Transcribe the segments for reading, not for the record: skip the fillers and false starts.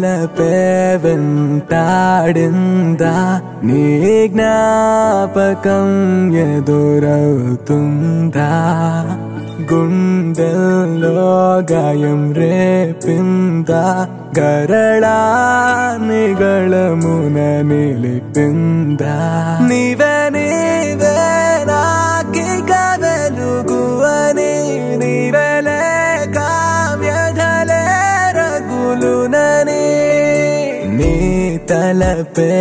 తలపే వెంటాడిందా నీ జ్ఞాపకం ఎదురవుతుందా గుండెల్లో గాయం రేపిందా గరళానిగళమున నిలిపిందా నీవే నీవే నాకిక వెలుగు అని నీవెలే కావ్యధలే రగులునని నీ తలపే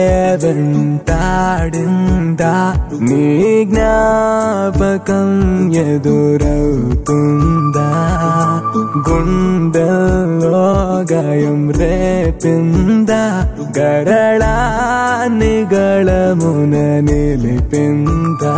వెంటాడిందా నీ జ్ఞాపకం ఎదురవుతుందా గుండెల్లో గాయం రేపిందా గరళానిగళమున నిలిపిందా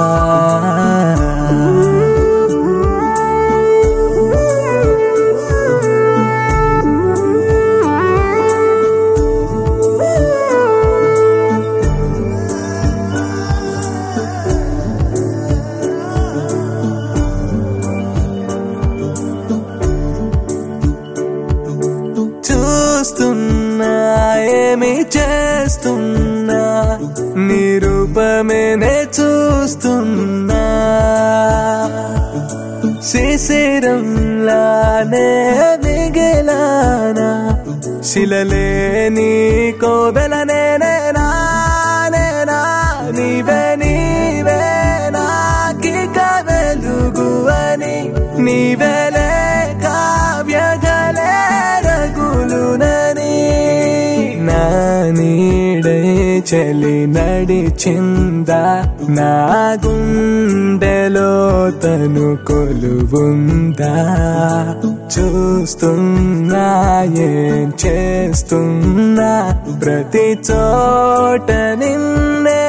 చూస్తున్నా ఏమి చేస్తున్నా నీ రూపమేనే చూస్తున్నా శిశిరంలానే మిగిలానా శిలలే నీ కోవెలనే నేనా నీవే నీవే నాకిక వెలుగు అని నీవెలే కావ్యధలే రగులునని నా నీడై చలి నడిచిందా నా గుండెలో తను కొలువుందా చూస్తున్నా ఏం చేస్తున్నా ప్రతి చోట నిన్నే